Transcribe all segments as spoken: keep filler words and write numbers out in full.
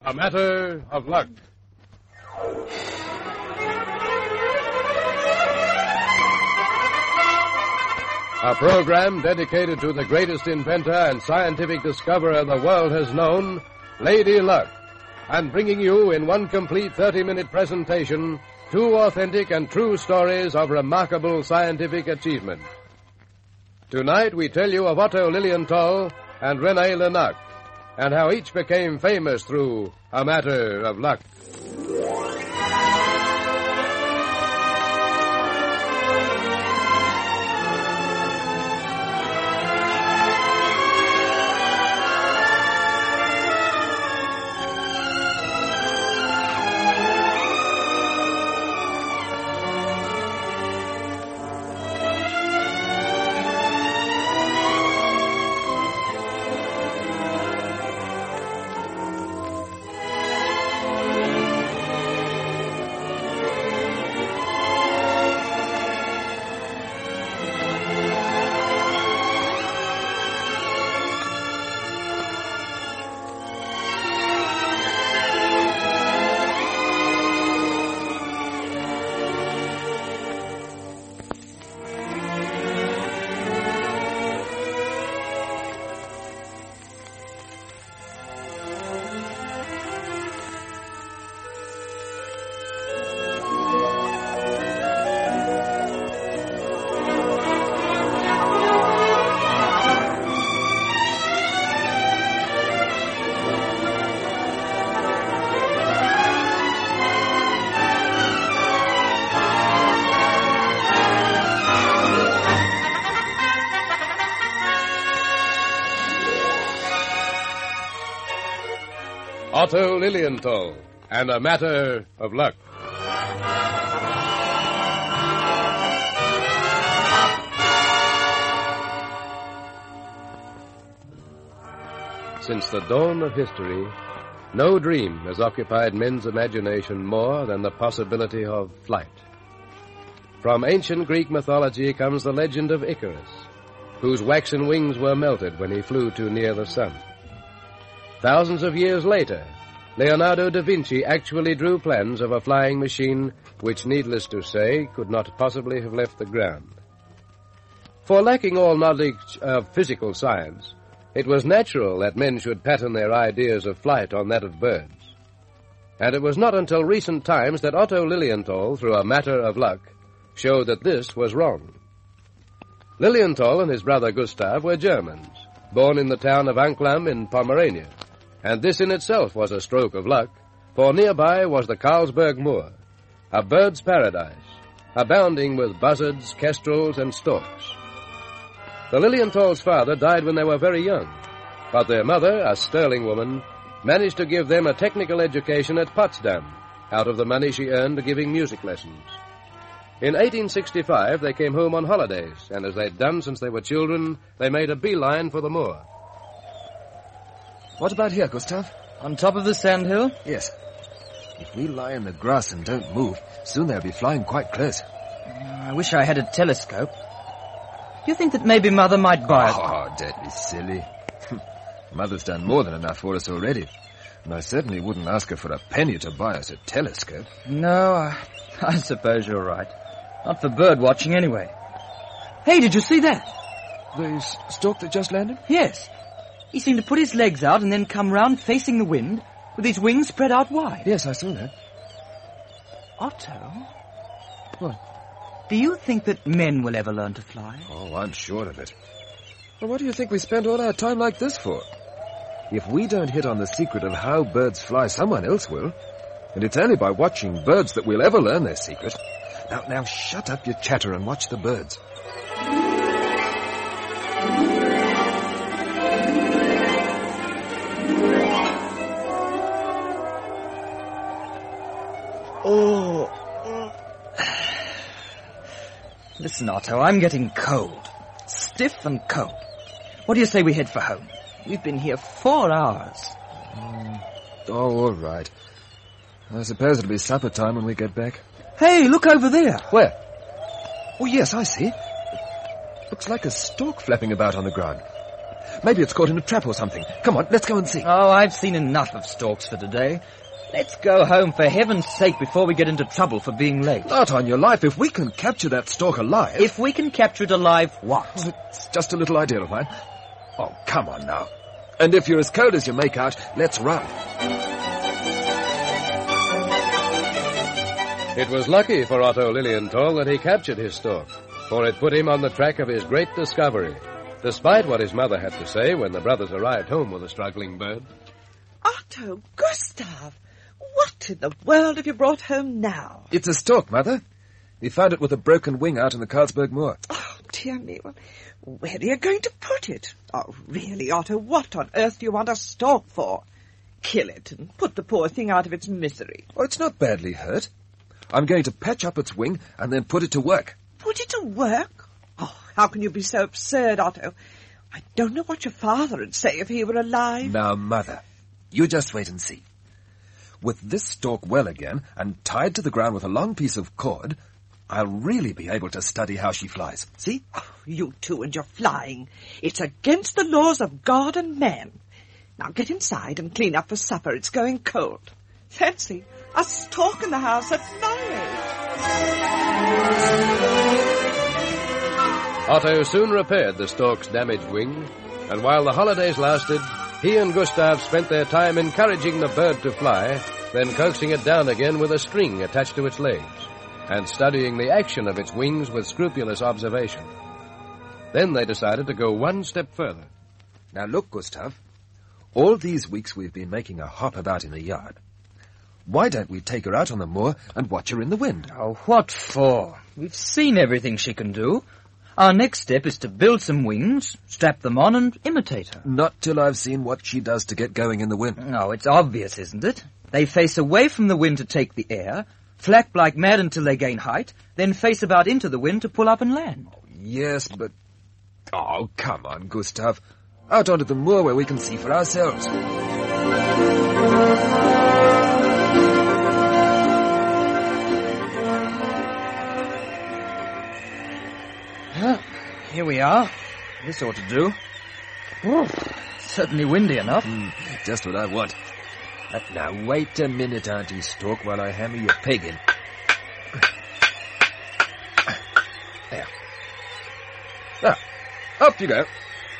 A Matter of Luck. A program dedicated to the greatest inventor and scientific discoverer the world has known, Lady Luck, and bringing you in one complete thirty-minute presentation two authentic and true stories of remarkable scientific achievement. Tonight we tell you of Otto Lilienthal and René Laennec, and how each became famous through A Matter of Luck. Otto Lilienthal and A Matter of Luck. Since the dawn of history, no dream has occupied men's imagination more than the possibility of flight. From ancient Greek mythology comes the legend of Icarus, whose waxen wings were melted when he flew too near the sun. Thousands of years later, Leonardo da Vinci actually drew plans of a flying machine which, needless to say, could not possibly have left the ground. For lacking all knowledge of physical science, it was natural that men should pattern their ideas of flight on that of birds. And it was not until recent times that Otto Lilienthal, through A Matter of Luck, showed that this was wrong. Lilienthal and his brother Gustav were Germans, born in the town of Anklam in Pomerania. And this in itself was a stroke of luck, for nearby was the Carlsberg Moor, a bird's paradise, abounding with buzzards, kestrels, and storks. The Lilienthal's father died when they were very young, but their mother, a sterling woman, managed to give them a technical education at Potsdam, out of the money she earned giving music lessons. In eighteen sixty-five, they came home on holidays, and as they'd done since they were children, they made a beeline for the moor. What about here, Gustav? On top of the sandhill? Yes. If we lie in the grass and don't move, soon they'll be flying quite close. I wish I had a telescope. Do you think that maybe Mother might buy it? Oh, don't be silly. Mother's done more than enough for us already. And I certainly wouldn't ask her for a penny to buy us a telescope. No, I, I suppose you're right. Not for bird watching, anyway. Hey, did you see that? The stork that just landed? Yes. He seemed to put his legs out and then come round facing the wind with his wings spread out wide. Yes, I saw that. Otto? What? Do you think that men will ever learn to fly? Oh, I'm sure of it. Well, what do you think we spend all our time like this for? If we don't hit on the secret of how birds fly, someone else will. And it's only by watching birds that we'll ever learn their secret. Now, now, shut up your chatter and watch the birds. Oh. Listen, Otto, I'm getting cold. Stiff and cold. What do you say we head for home? We've been here four hours. Mm. Oh, all right. I suppose it'll be supper time when we get back. Hey, look over there. Where? Oh, yes, I see. Looks like a stork flapping about on the ground. Maybe it's caught in a trap or something. Come on, let's go and see. Oh, I've seen enough of storks for today. Let's go home for heaven's sake before we get into trouble for being late. Not on your life. If we can capture that stork alive... If we can capture it alive, what? Oh, it's just a little idea of mine. Oh, come on now. And if you're as cold as you make out, let's run. It was lucky for Otto Lilienthal that he captured his stork, for it put him on the track of his great discovery, despite what his mother had to say when the brothers arrived home with the struggling bird. Otto, Gustav, what in the world have you brought home now? It's a stork, Mother. We found it with a broken wing out in the Carlsberg Moor. Oh, dear me. Well, where are you going to put it? Oh, really, Otto, what on earth do you want a stork for? Kill it and put the poor thing out of its misery. Oh, it's not badly hurt. I'm going to patch up its wing and then put it to work. Put it to work? Oh, how can you be so absurd, Otto? I don't know what your father would say if he were alive. Now, Mother, you just wait and see. With this stork well again and tied to the ground with a long piece of cord, I'll really be able to study how she flies. See? Oh, you two and your flying. It's against the laws of God and man. Now get inside and clean up for supper. It's going cold. Fancy, a stork in the house at my age. Otto soon repaired the stork's damaged wing, and while the holidays lasted, he and Gustav spent their time encouraging the bird to fly, then coaxing it down again with a string attached to its legs, and studying the action of its wings with scrupulous observation. Then they decided to go one step further. Now look, Gustav. All these weeks we've been making a hop about in the yard. Why don't we take her out on the moor and watch her in the wind? Oh, what for? We've seen everything she can do. Our next step is to build some wings, strap them on, and imitate her. Not till I've seen what she does to get going in the wind. No, it's obvious, isn't it? They face away from the wind to take the air, flap like mad until they gain height, then face about into the wind to pull up and land. Yes, but... Oh, come on, Gustav. Out onto the moor where we can see for ourselves. Well, here we are. This ought to do. Ooh, certainly windy enough. Mm, just what I want. But now, wait a minute, Auntie Stork, while I hammer your peg in. There. Now, up you go.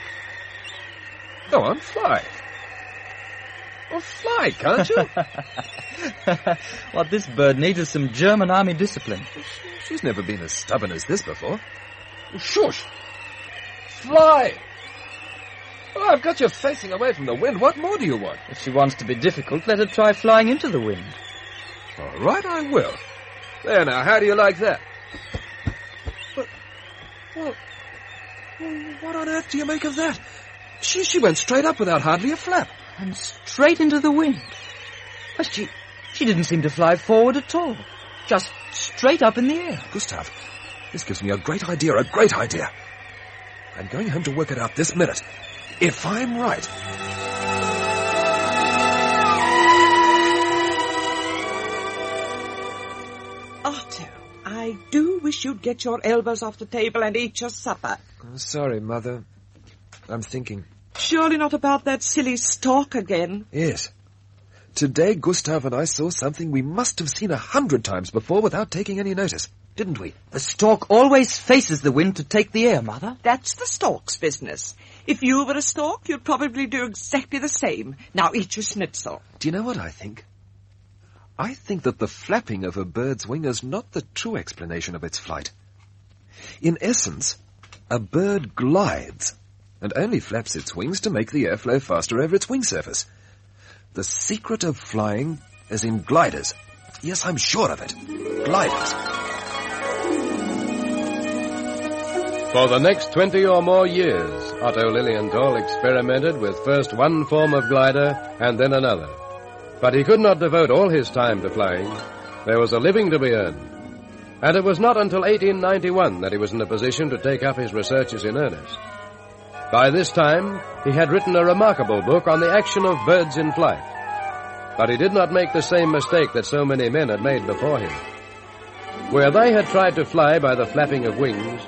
Go on, fly. Well, fly, can't you? What this bird needs is some German army discipline. She's never been as stubborn as this before. Shush! Fly! Well, I've got you facing away from the wind. What more do you want? If she wants to be difficult, let her try flying into the wind. All right, I will. There now, how do you like that? But, well, well, what on earth do you make of that? She, she went straight up without hardly a flap. And straight into the wind. But she, she didn't seem to fly forward at all. Just straight up in the air. Gustav, this gives me a great idea, a great idea. I'm going home to work it out this minute. If I'm right... Otto, I do wish you'd get your elbows off the table and eat your supper. Oh, sorry, Mother. I'm thinking. Surely not about that silly stork again. Yes. Today, Gustav and I saw something we must have seen a hundred times before without taking any notice, didn't we? The stork always faces the wind to take the air, Mother. That's the stork's business. If you were a stork, you'd probably do exactly the same. Now eat your schnitzel. Do you know what I think? I think that the flapping of a bird's wing is not the true explanation of its flight. In essence, a bird glides and only flaps its wings to make the air flow faster over its wing surface. The secret of flying is in gliders. Yes, I'm sure of it. Gliders. For the next twenty or more years, Otto Lilienthal experimented with first one form of glider and then another. But he could not devote all his time to flying. There was a living to be earned. And it was not until eighteen ninety-one that he was in a position to take up his researches in earnest. By this time, he had written a remarkable book on the action of birds in flight. But he did not make the same mistake that so many men had made before him. Where they had tried to fly by the flapping of wings,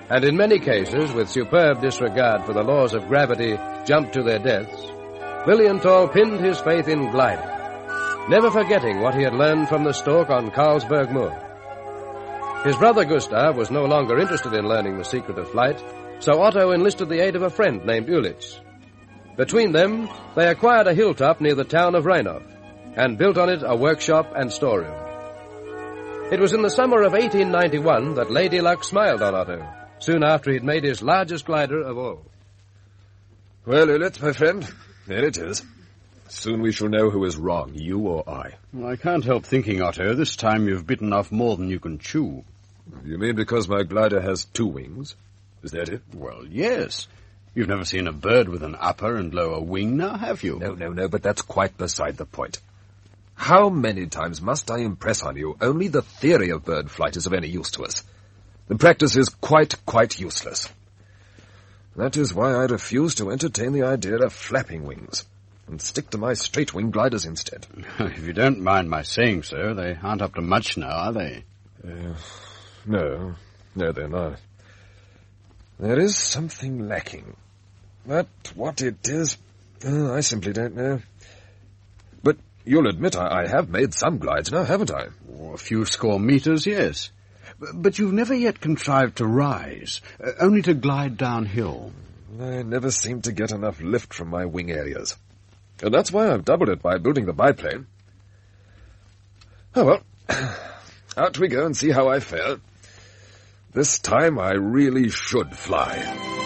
and in many cases, with superb disregard for the laws of gravity, jumped to their deaths, Lilienthal pinned his faith in gliding, never forgetting what he had learned from the stork on Carlsberg Moor. His brother Gustav was no longer interested in learning the secret of flight, so Otto enlisted the aid of a friend named Ulitz. Between them, they acquired a hilltop near the town of Reinhof, and built on it a workshop and storeroom. It was in the summer of eighteen ninety-one that Lady Luck smiled on Otto, soon after he'd made his largest glider of all. Well, Ulitz, my friend, there it is. Soon we shall know who is wrong, you or I. Well, I can't help thinking, Otto, this time you've bitten off more than you can chew. You mean because my glider has two wings? Is that it? Well, yes. You've never seen a bird with an upper and lower wing now, have you? No, no, no, but that's quite beside the point. How many times must I impress on you only the theory of bird flight is of any use to us? The practice is quite, quite useless. That is why I refuse to entertain the idea of flapping wings, and stick to my straight-wing gliders instead. If you don't mind my saying so, they aren't up to much now, are they? Uh, no, no, they're not. There is something lacking. But what it is, uh, I simply don't know. But you'll admit I, I have made some glides now, haven't I? Oh, a few score meters, yes. But you've never yet contrived to rise, uh, only to glide downhill. I never seem to get enough lift from my wing areas. And that's why I've doubled it by building the biplane. Oh, well, out we go and see how I fare. This time I really should fly.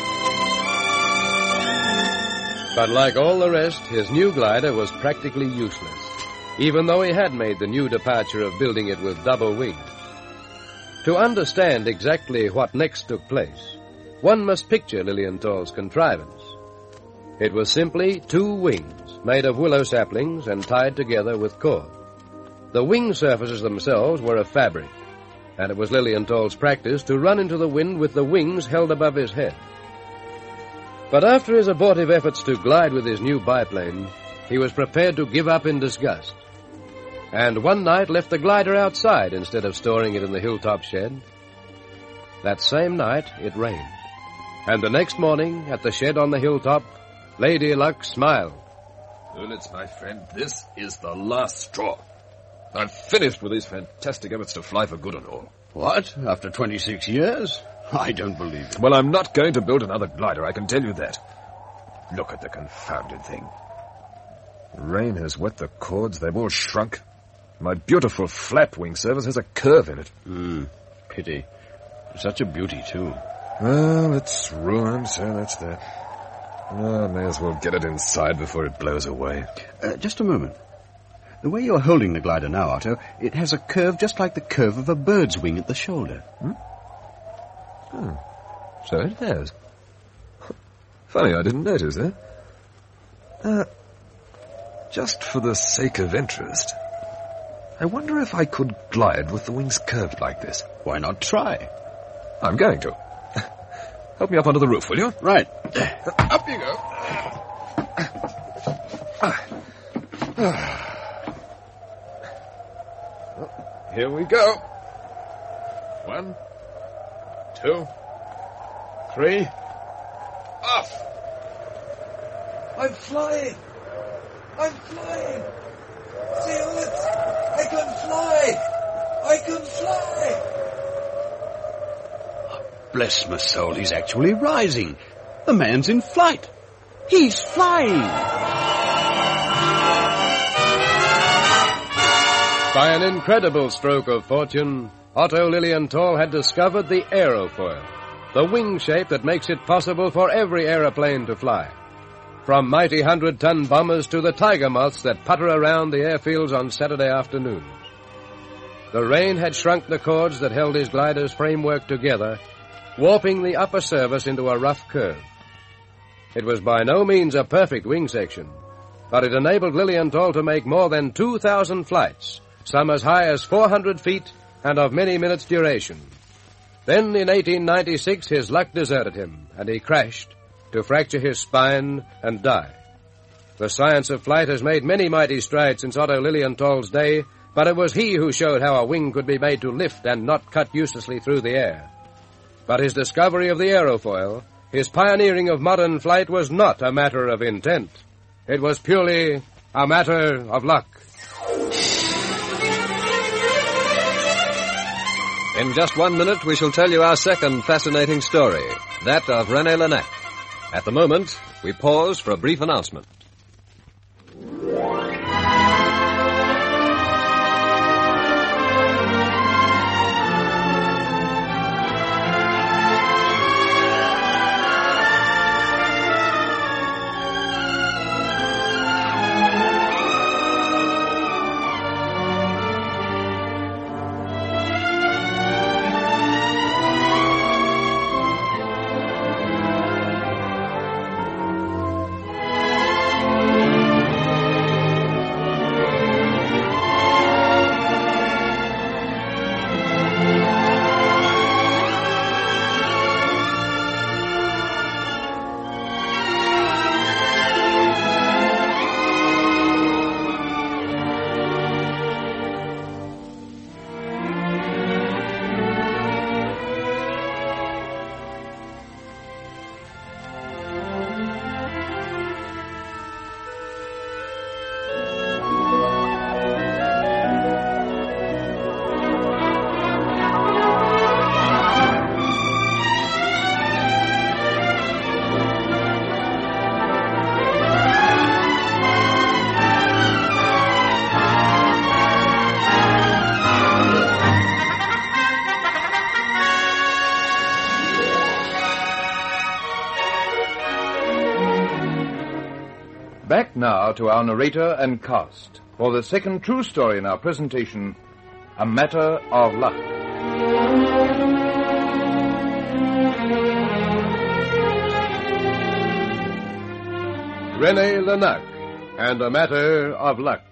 But like all the rest, his new glider was practically useless, even though he had made the new departure of building it with double wings. To understand exactly what next took place, one must picture Lilienthal's contrivance. It was simply two wings, made of willow saplings and tied together with cord. The wing surfaces themselves were of fabric, and it was Lilienthal's practice to run into the wind with the wings held above his head. But after his abortive efforts to glide with his new biplane, he was prepared to give up in disgust, and one night left the glider outside instead of storing it in the hilltop shed. That same night it rained, and the next morning, at the shed on the hilltop, Lady Luck smiled. Ulitz, my friend, this is the last straw. I'm finished with these fantastic efforts to fly for good and all. What? After twenty-six years? I don't believe it. Well, I'm not going to build another glider, I can tell you that. Look at the confounded thing. The rain has wet the cords, they've all shrunk. My beautiful flat wing surface has a curve in it. Hmm, pity. Such a beauty, too. Well, it's ruined, so that's that. Oh, I may as well get it inside before it blows away. Uh, just a moment. The way you're holding the glider now, Otto, it has a curve just like the curve of a bird's wing at the shoulder. Hmm? Oh, so it has. Funny, I didn't notice that. Uh, just for the sake of interest, I wonder if I could glide with the wings curved like this. Why not try? I'm going to. Help me up onto the roof, will you? Right. Up you go. Here we go. One, two, three, off. I'm flying. I'm flying. See, Ulitz, I can fly. I can fly. Bless my soul, he's actually rising. The man's in flight. He's flying. By an incredible stroke of fortune, Otto Lilienthal had discovered the aerofoil, the wing shape that makes it possible for every aeroplane to fly. From mighty hundred-ton bombers to the tiger moths that putter around the airfields on Saturday afternoons. The rain had shrunk the cords that held his glider's framework together, warping the upper surface into a rough curve. It was by no means a perfect wing section, but it enabled Lilienthal to make more than two thousand flights, some as high as four hundred feet and of many minutes' duration. Then, in eighteen ninety-six, his luck deserted him, and he crashed to fracture his spine and die. The science of flight has made many mighty strides since Otto Lilienthal's day, but it was he who showed how a wing could be made to lift and not cut uselessly through the air. But his discovery of the aerofoil, his pioneering of modern flight, was not a matter of intent. It was purely a matter of luck. In just one minute, we shall tell you our second fascinating story, that of René Laennec. At the moment, we pause for a brief announcement. Back now to our narrator and cast for the second true story in our presentation, A Matter of Luck. René Laennec and A Matter of Luck.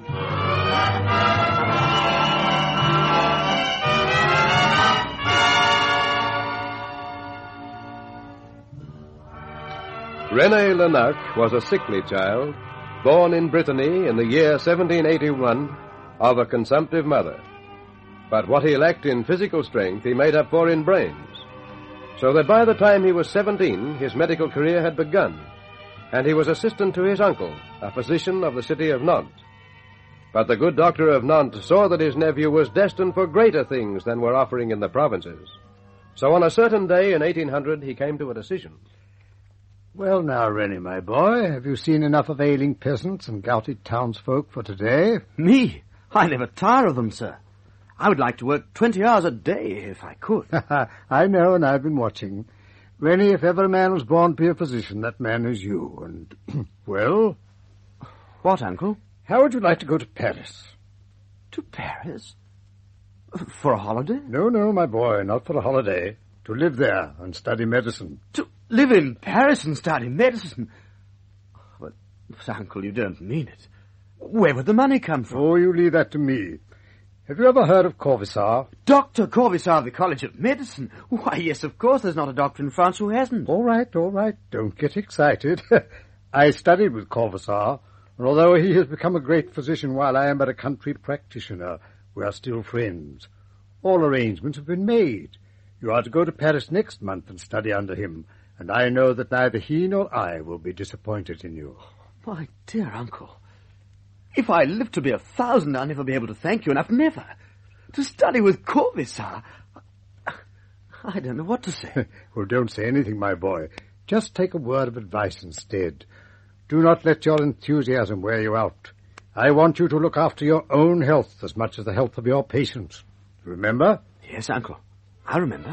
René Laennec was a sickly child, born in Brittany in the year seventeen eighty-one of a consumptive mother. But what he lacked in physical strength he made up for in brains, so that by the time he was seventeen, his medical career had begun, and he was assistant to his uncle, a physician of the city of Nantes. But the good doctor of Nantes saw that his nephew was destined for greater things than were offering in the provinces. So on a certain day in eighteen hundred, he came to a decision. Well now, Rennie, my boy, have you seen enough of ailing peasants and gouty townsfolk for today? Me? I never tire of them, sir. I would like to work twenty hours a day if I could. I know, and I've been watching. Rennie, if ever a man was born to be a physician, that man is you. And, well? What, Uncle? How would you like to go to Paris? To Paris? For a holiday? No, no, my boy, not for a holiday. To live there and study medicine. To live in Paris and study medicine? But, Uncle, you don't mean it. Where would the money come from? Oh, you leave that to me. Have you ever heard of Corvisart? Doctor Corvisart of the College of Medicine? Why, yes, of course. There's not a doctor in France who hasn't. All right, all right. Don't get excited. I studied with Corvisart, and although he has become a great physician while I am but a country practitioner, we are still friends. All arrangements have been made. You are to go to Paris next month and study under him, and I know that neither he nor I will be disappointed in you. My dear uncle, if I live to be a thousand, I'll never be able to thank you enough. Never. To study with Corvisart. I don't know what to say. Well, don't say anything, my boy. Just take a word of advice instead. Do not let your enthusiasm wear you out. I want you to look after your own health as much as the health of your patients. Remember? Yes, uncle. I remember.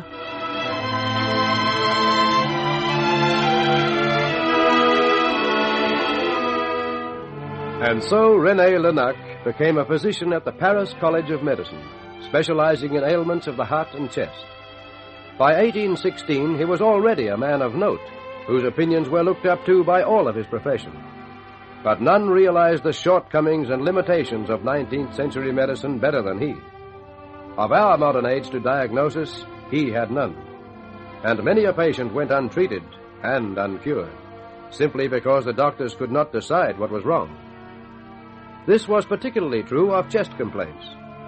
And so René Laennec became a physician at the Paris College of Medicine, specializing in ailments of the heart and chest. By eighteen sixteen, he was already a man of note, whose opinions were looked up to by all of his profession. But none realized the shortcomings and limitations of nineteenth century medicine better than he. Of our modern aids to diagnosis, he had none. And many a patient went untreated and uncured, simply because the doctors could not decide what was wrong. This was particularly true of chest complaints.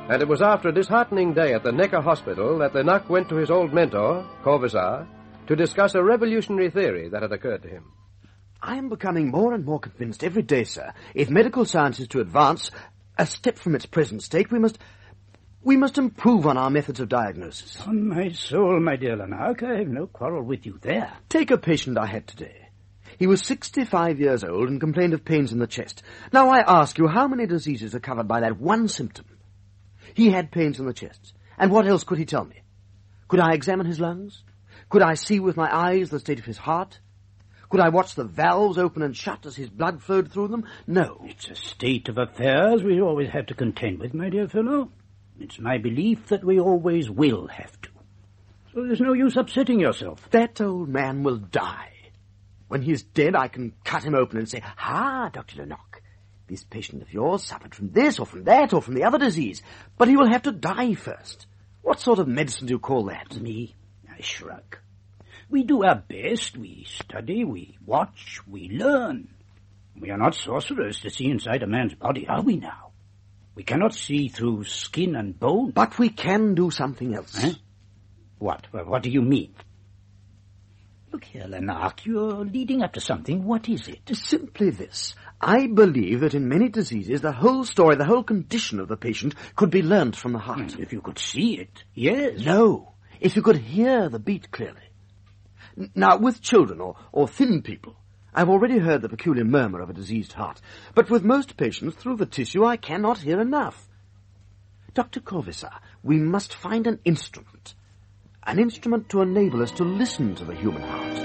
And it was after a disheartening day at the Necker Hospital that Lenac went to his old mentor, Corvisart, to discuss a revolutionary theory that had occurred to him. I am becoming more and more convinced every day, sir. If medical science is to advance a step from its present state, we must... we must improve on our methods of diagnosis. On my soul, my dear Lenac, I have no quarrel with you there. Take a patient I had today. He was sixty-five years old and complained of pains in the chest. Now I ask you, how many diseases are covered by that one symptom? He had pains in the chest. And what else could he tell me? Could I examine his lungs? Could I see with my eyes the state of his heart? Could I watch the valves open and shut as his blood flowed through them? No. It's a state of affairs we always have to contend with, my dear fellow. It's my belief that we always will have to. So there's no use upsetting yourself. That old man will die. When he is dead, I can cut him open and say, "Ah, Doctor Lenac, this patient of yours suffered from this or from that or from the other disease, but he will have to die first." What sort of medicine do you call that? Me? I shrug. We do our best. We study, we watch, we learn. We are not sorcerers to see inside a man's body, are we now? We cannot see through skin and bone. But we can do something else. Huh? What? Well, what do you mean? Look here, Lenac, you're leading up to something. What is it? Simply this. I believe that in many diseases, the whole story, the whole condition of the patient could be learnt from the heart. If you could see it, yes. No, if you could hear the beat clearly. N- Now, with children or, or thin people, I've already heard the peculiar murmur of a diseased heart. But with most patients, through the tissue, I cannot hear enough. Doctor Corvisart, we must find an instrument. An instrument to enable us to listen to the human heart.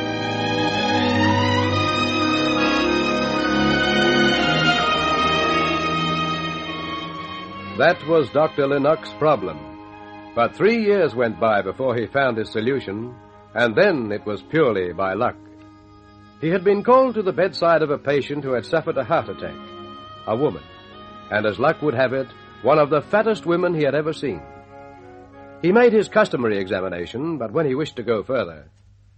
That was Doctor Lenac's problem. But three years went by before he found his solution, and then it was purely by luck. He had been called to the bedside of a patient who had suffered a heart attack, a woman, and as luck would have it, one of the fattest women he had ever seen. He made his customary examination, but when he wished to go further...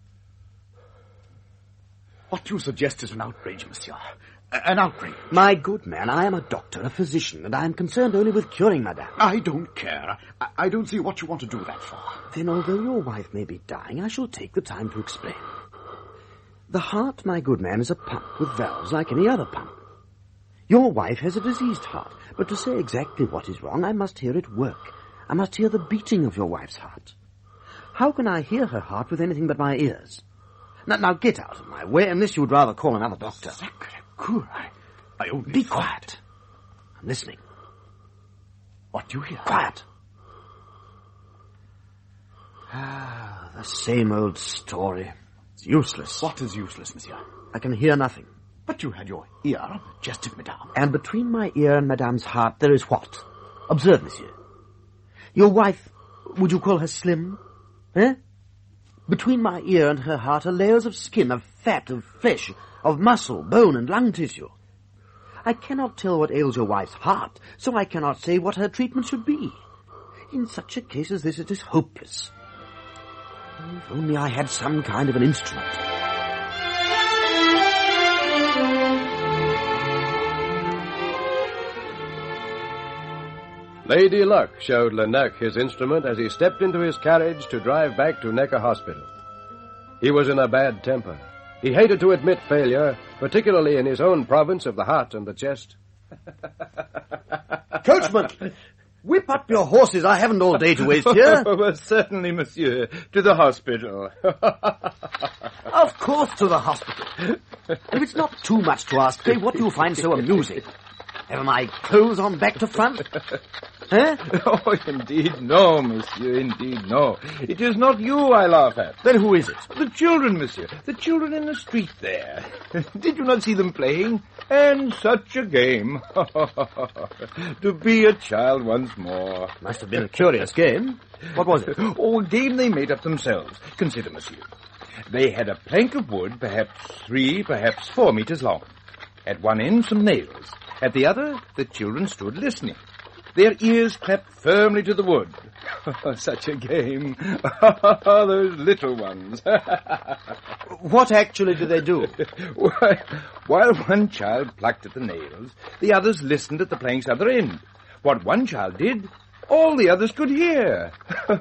What you suggest is an outrage, monsieur. An outrage. My good man, I am a doctor, a physician, and I am concerned only with curing madame. I don't care. I, I don't see what you want to do that for. Then, although your wife may be dying, I shall take the time to explain. The heart, my good man, is a pump with valves like any other pump. Your wife has a diseased heart, but to say exactly what is wrong, I must hear it work. I must hear the beating of your wife's heart. How can I hear her heart with anything but my ears? Now, now get out of my way, unless you would rather call another doctor. Sacre coeur, I, I only Be thought... quiet. I'm listening. What do you hear? Quiet. Ah, the same old story. It's useless. What is useless, monsieur? I can hear nothing. But you had your ear on the chest of madame. And between my ear and madame's heart there is what? Observe, monsieur. Your wife, would you call her slim? Eh? Between my ear and her heart are layers of skin, of fat, of flesh, of muscle, bone, and lung tissue. I cannot tell what ails your wife's heart, so I cannot say what her treatment should be. In such a case as this, it is hopeless. If only I had some kind of an instrument. Lady Luck showed Lenac his instrument as he stepped into his carriage to drive back to Necker Hospital. He was in a bad temper. He hated to admit failure, particularly in his own province of the heart and the chest. Coachman! Whip up your horses. I haven't all day to waste here. Well, certainly, monsieur. To the hospital. Of course, to the hospital. If it's not too much to ask, pray, what do you find so amusing? Have my clothes on back to front? Eh? Oh, indeed no, monsieur, indeed no. It is not you I laugh at. Then who is it? The children, monsieur. The children in the street there. Did you not see them playing? And such a game. To be a child once more. Must have been a curious game. What was it? Oh, a game they made up themselves. Consider, monsieur. They had a plank of wood, perhaps three, perhaps four meters long. At one end, some nails. At the other, the children stood listening. Their ears clapped firmly to the wood. Such a game. Those little ones. What actually did they do? While one child plucked at the nails, the others listened at the plank's other end. What one child did, all the others could hear.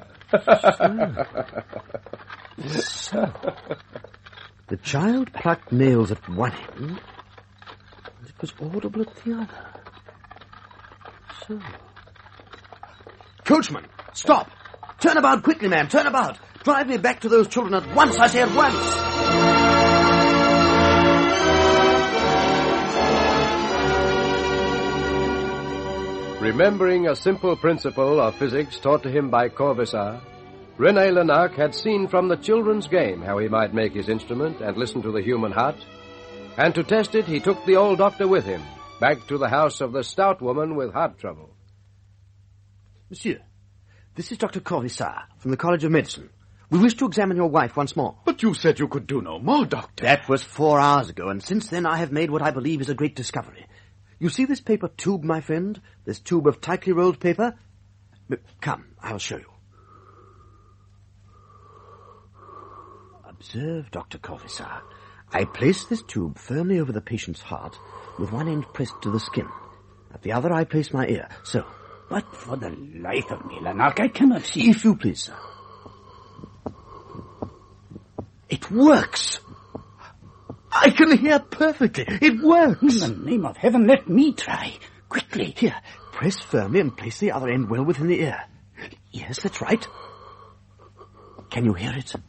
So, the child plucked nails at one end, and it was audible at the other. So... Coachman, stop! Turn about quickly, man, turn about! Drive me back to those children at once, I say at once! Remembering a simple principle of physics taught to him by Corvisart, René Lamarck had seen from the children's game how he might make his instrument and listen to the human heart, and to test it he took the old doctor with him, back to the house of the stout woman with heart trouble. Monsieur, this is Doctor Corvisart from the College of Medicine. We wish to examine your wife once more. But you said you could do no more, Doctor. That was four hours ago, and since then I have made what I believe is a great discovery. You see this paper tube, my friend? This tube of tightly rolled paper? Come, I will show you. Observe, Doctor Corvisart. I place this tube firmly over the patient's heart, with one end pressed to the skin. At the other I place my ear, so. But for the life of me, Lamarck, I cannot see... If you please, sir. It works! I can hear perfectly. It works! In the name of heaven, let me try. Quickly. Here, press firmly and place the other end well within the ear. Yes, that's right. Can you hear it?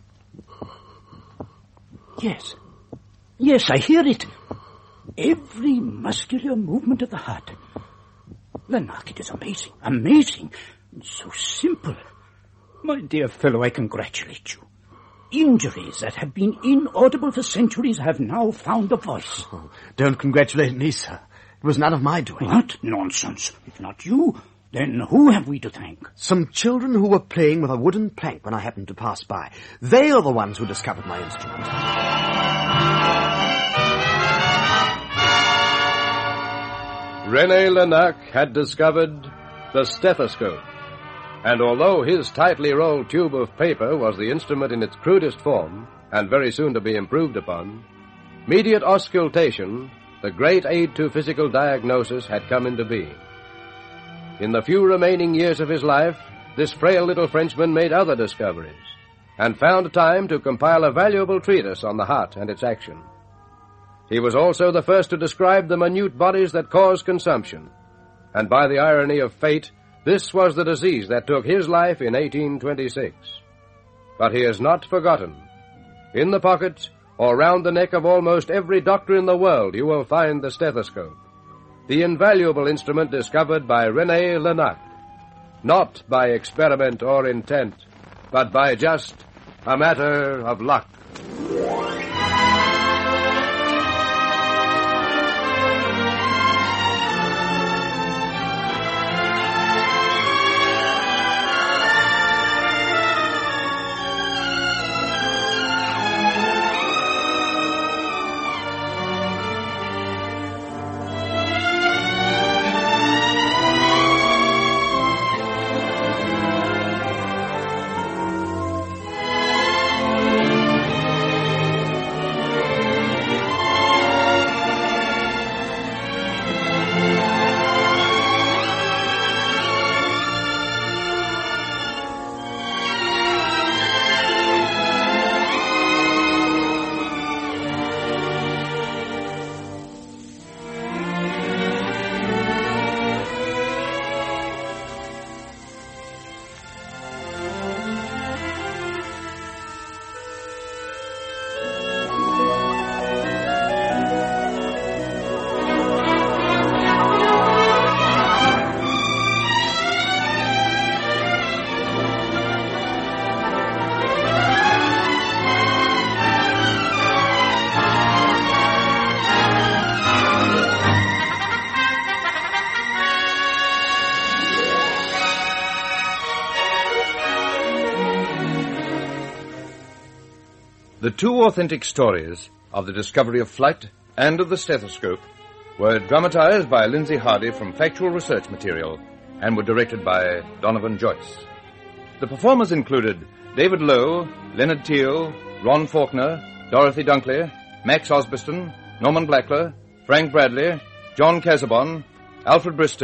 Yes. Yes, I hear it. Every muscular movement of the heart. Lamarck, it is amazing, amazing, and so simple. My dear fellow, I congratulate you. Injuries that have been inaudible for centuries have now found a voice. Oh, don't congratulate me, sir. It was none of my doing. What? Nonsense. If not you, then who have we to thank? Some children who were playing with a wooden plank when I happened to pass by. They are the ones who discovered my instrument. René Lamarck had discovered the stethoscope, and although his tightly rolled tube of paper was the instrument in its crudest form, and very soon to be improved upon, mediate auscultation, the great aid to physical diagnosis, had come into being. In the few remaining years of his life, this frail little Frenchman made other discoveries, and found time to compile a valuable treatise on the heart and its action. He was also the first to describe the minute bodies that cause consumption, and by the irony of fate, this was the disease that took his life in eighteen twenty-six. But he is not forgotten. In the pocket, or round the neck of almost every doctor in the world, you will find the stethoscope, the invaluable instrument discovered by René Lamarck, not by experiment or intent, but by just a matter of luck. The two authentic stories of the discovery of flight and of the stethoscope were dramatized by Lindsay Hardy from factual research material and were directed by Donovan Joyce. The performers included David Lowe, Leonard Teal, Ron Faulkner, Dorothy Dunkley, Max Osbiston, Norman Blackler, Frank Bradley, John Casabon, Alfred Bristow,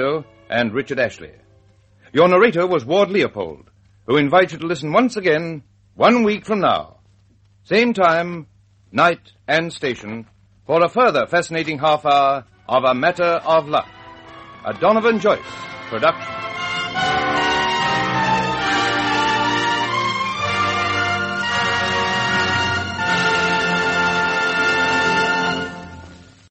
and Richard Ashley. Your narrator was Ward Leopold, who invites you to listen once again one week from now. Same time, night and station, for a further fascinating half hour of A Matter of Luck, a Donovan Joyce production.